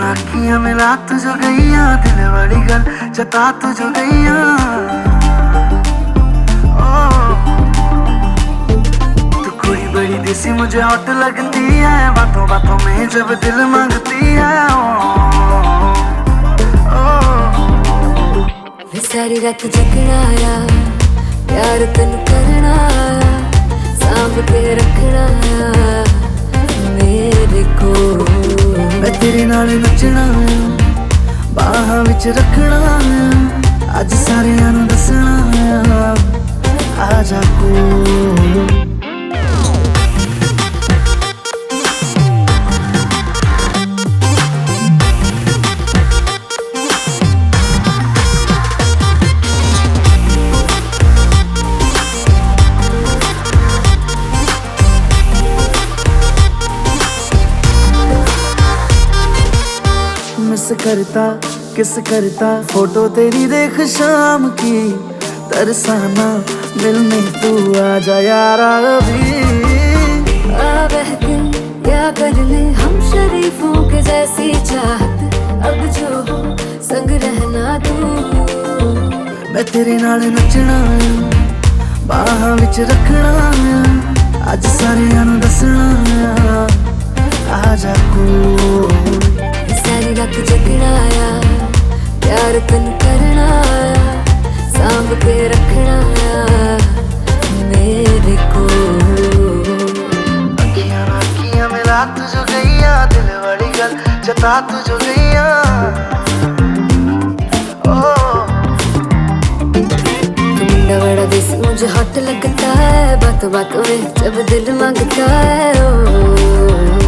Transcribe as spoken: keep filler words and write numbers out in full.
अखियां मिला तुझो गईया, दिल वाली गल जता तुझो गईया। तू कोई बड़ी देसी मुझे हॉट लगती है, बातों बातों में जब दिल मांगती है। वे सारी रात जगना आया, प्यार तेन करना आया, सांभ के रखना आया मेरे को। मैं तेरे नाल नचना आया, बाहां विच रखना आया, अज सारियां नूं दसना आया, आजा कोल। मिस करता किस करता फोटो तेरी देख शाम की, तरसाना मिलने तू आजा यारा अभी। आ बहके क्या कर ले हम शरीफों के जैसी चाहत, अब जो हो संग रहना तू। मैं तेरे नाल नचना आया, बाहां विच रखना आया, अज सारियां नूं दसना आया, आजा कोल। सारी रात जगना आया, प्यार तेन करना आया, सांभ के रखना आया मेरे को। अखियां ना अखियां मिला तुझो गईया, दिल वाली गल जता तुझो गईया। मुंडा बड़ा देसी मुझे हॉट लगता है, बातों बातों में जब दिल मांगता है। ओ